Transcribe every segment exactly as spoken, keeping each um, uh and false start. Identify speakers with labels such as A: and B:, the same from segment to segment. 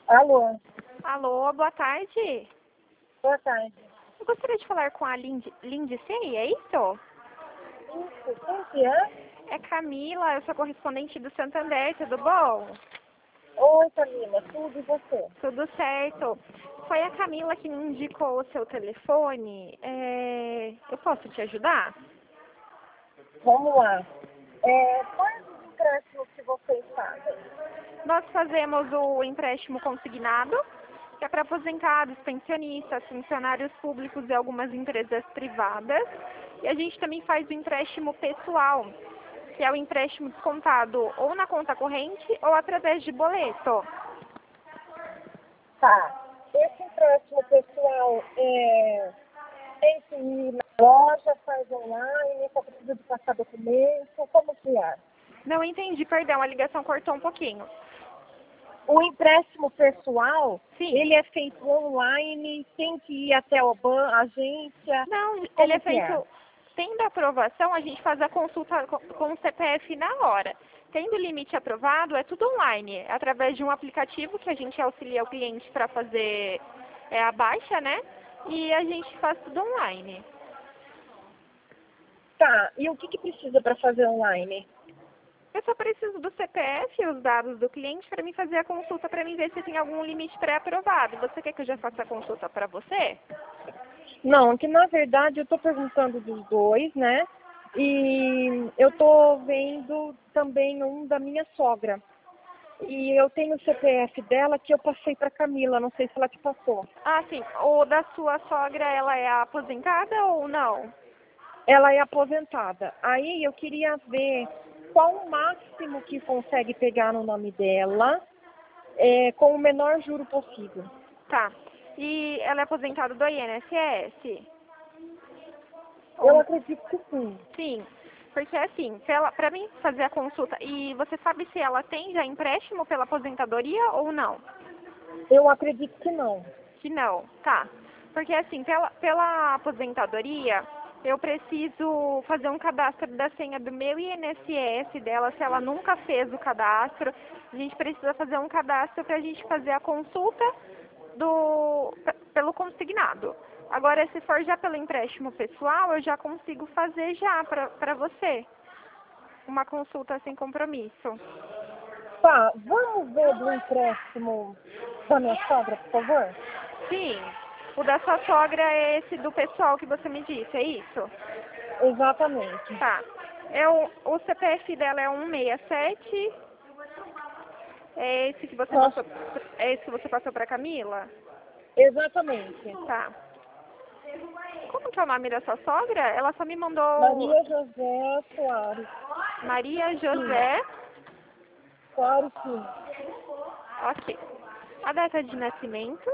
A: Alô,
B: Alô, boa tarde.
A: boa tarde.
B: Eu gostaria de falar com a Lindy, Lindy Sei, é isso?
A: Isso, quem que é?
B: É Camila, eu sou correspondente do Santander, tudo bom?
A: Oi, Camila, tudo e você?
B: Tudo certo. Foi a Camila que me indicou o seu telefone. É, Eu posso te ajudar?
A: Vamos lá. É, quais os empréstimos que vocês fazem?
B: Nós fazemos o empréstimo consignado, que é para aposentados, pensionistas, funcionários públicos e algumas empresas privadas. E a gente também faz o empréstimo pessoal, que é o empréstimo descontado ou na conta corrente ou através de boleto.
A: Tá. Esse empréstimo pessoal é, tem que ir na loja, faz online, só precisa de passar documento, como que é?
B: Não entendi, perdão, a ligação cortou um pouquinho.
A: O empréstimo pessoal,
B: Sim.
A: ele é feito online, tem que ir até a ban- agência,
B: Não, ele
A: como
B: é
A: que é?
B: feito, tendo aprovação, a gente faz a consulta co- com o C P F na hora. Tendo o limite aprovado, é tudo online, é através de um aplicativo que a gente auxilia o cliente para fazer é, a baixa, né? E a gente faz tudo online.
A: Tá, e o que, que precisa para fazer online?
B: Eu só preciso do C P F e os dados do cliente para mim fazer a consulta para mim ver se tem algum limite pré-aprovado. Você quer que eu já faça a consulta para você?
A: Não, que na verdade eu estou perguntando dos dois, né? E eu estou vendo também um da minha sogra. E eu tenho o C P F dela que eu passei para Camila, não sei se ela te passou.
B: Ah, sim. O da sua sogra, ela é aposentada ou não?
A: Ela é aposentada. Aí eu queria ver qual o máximo que consegue pegar no nome dela, é, com o menor juro possível.
B: Tá. E ela é aposentada do I N S S?
A: Eu
B: Ou...
A: acredito que sim.
B: Sim. Porque assim, para mim fazer a consulta, e você sabe se ela tem já empréstimo pela aposentadoria ou não?
A: Eu acredito que não.
B: Que não, tá. Porque assim, pela, pela aposentadoria, eu preciso fazer um cadastro da senha do meu I N S S dela, se ela nunca fez o cadastro. A gente precisa fazer um cadastro para a gente fazer a consulta do, p- pelo consignado. Agora, se for já pelo empréstimo pessoal, eu já consigo fazer já para você uma consulta sem compromisso.
A: Tá, vamos ver do empréstimo da minha sogra, por favor?
B: Sim, o da sua sogra é esse do pessoal que você me disse, é isso?
A: Exatamente.
B: Tá. É o, o C P F dela é um seis sete. É esse que você
A: Nossa,
B: passou, é esse que você passou para Camila?
A: exatamente.
B: Tá. Como que é o nome da sua sogra? Ela só me mandou
A: Maria José Soares.
B: Maria
A: Sim,
B: José.
A: Soares, sim.
B: Ok. A data de nascimento?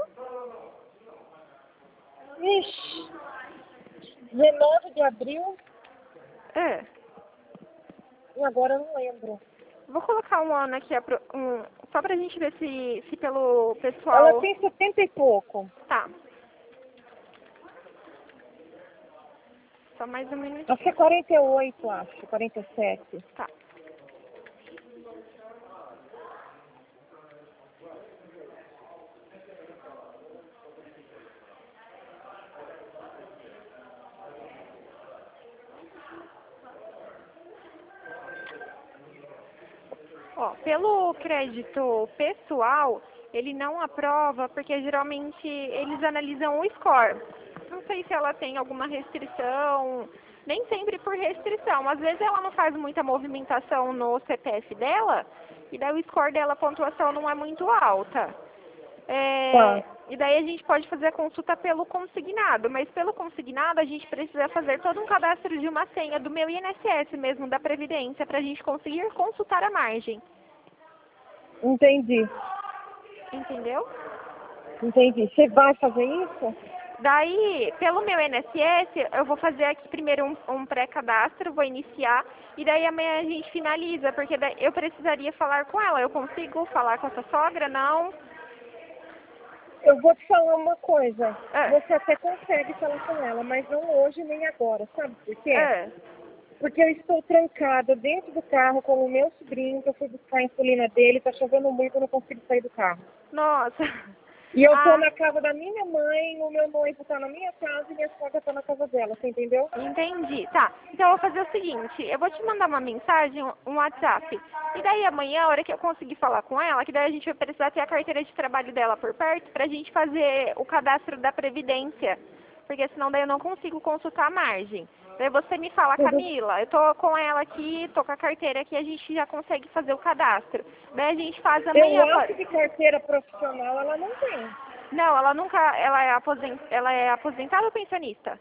A: Ixi, dezenove de abril,
B: É.
A: e agora eu não lembro.
B: Vou colocar um ano aqui, apro- um, só pra gente ver se, se pelo
A: Ela
B: pessoal.
A: tem setenta e pouco.
B: Tá. Só mais um
A: Acho que é
B: minutinho.
A: quarenta e oito, acho, quarenta e sete.
B: Tá. Ó, pelo crédito pessoal, ele não aprova porque geralmente eles analisam o score. Não sei se ela tem alguma restrição, nem sempre por restrição. Às vezes ela não faz muita movimentação no C P F dela e daí o score dela, a pontuação não é muito alta. É,
A: Tá.
B: e daí a gente pode fazer a consulta pelo consignado, mas pelo consignado a gente precisa fazer todo um cadastro de uma senha do meu I N S S mesmo, da Previdência, para a gente conseguir consultar a margem.
A: Entendi.
B: Entendeu?
A: Entendi. Você vai fazer isso?
B: Daí, pelo meu I N S S, eu vou fazer aqui primeiro um, um pré-cadastro, vou iniciar, e daí amanhã a gente finaliza, porque daí eu precisaria falar com ela. Eu consigo falar com a sua sogra? Não?
A: Eu vou te falar uma coisa.
B: É,
A: Você até consegue falar com ela, mas não hoje nem agora. Sabe por quê?
B: é.
A: Porque eu estou trancada dentro do carro com o meu sobrinho, que eu fui buscar a insulina dele, tá chovendo muito, eu não consigo sair do carro.
B: Nossa.
A: E eu tô
B: Ah,
A: na casa da minha mãe, o meu noivo tá na minha casa e minha sogra tá na casa dela, você entendeu?
B: entendi. Tá. Então eu vou fazer o seguinte, eu vou te mandar uma mensagem, um um WhatsApp. E daí amanhã, a hora que eu conseguir falar com ela, que daí a gente vai precisar ter a carteira de trabalho dela por perto pra gente fazer o cadastro da Previdência. Porque senão daí eu não consigo consultar a margem. Daí você me fala,
A: Tudo.
B: Camila, eu tô com ela aqui, tô com a carteira aqui, a gente já consegue fazer o cadastro. Daí a gente faz
A: Eu
B: amanhã.
A: acho
B: pode-
A: que carteira profissional ela não tem.
B: Não, ela nunca, ela é, aposen... ela é aposentada ou pensionista?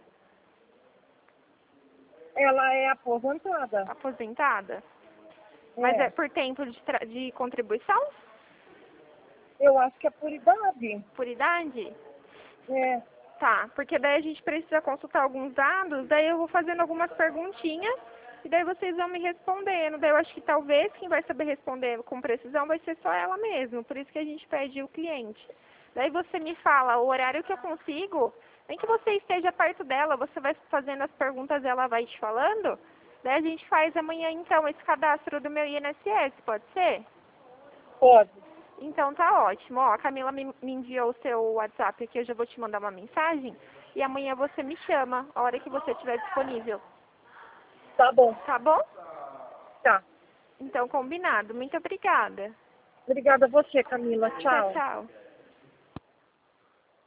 A: Ela é aposentada.
B: Aposentada. Mas é
A: É.
B: por tempo de, tra- de contribuição?
A: Eu acho que é por idade.
B: Por idade?
A: É.
B: Tá, porque daí a gente precisa consultar alguns dados, daí eu vou fazendo algumas perguntinhas e daí vocês vão me respondendo. Daí eu acho que talvez quem vai saber responder com precisão vai ser só ela mesmo, por isso que a gente pede o cliente. Daí você me fala o horário que eu consigo, nem que você esteja perto dela, você vai fazendo as perguntas e ela vai te falando. Daí a gente faz amanhã então esse cadastro do meu I N S S, pode ser?
A: Pode.
B: Então tá ótimo. Ó, a Camila me, me enviou o seu WhatsApp aqui, eu já vou te mandar uma mensagem e amanhã você me chama, a hora que você estiver disponível.
A: Tá bom.
B: Tá bom?
A: Tá.
B: Então combinado. Muito obrigada.
A: Obrigada a você, Camila.
B: Tchau,
A: Tchau.
B: tchau.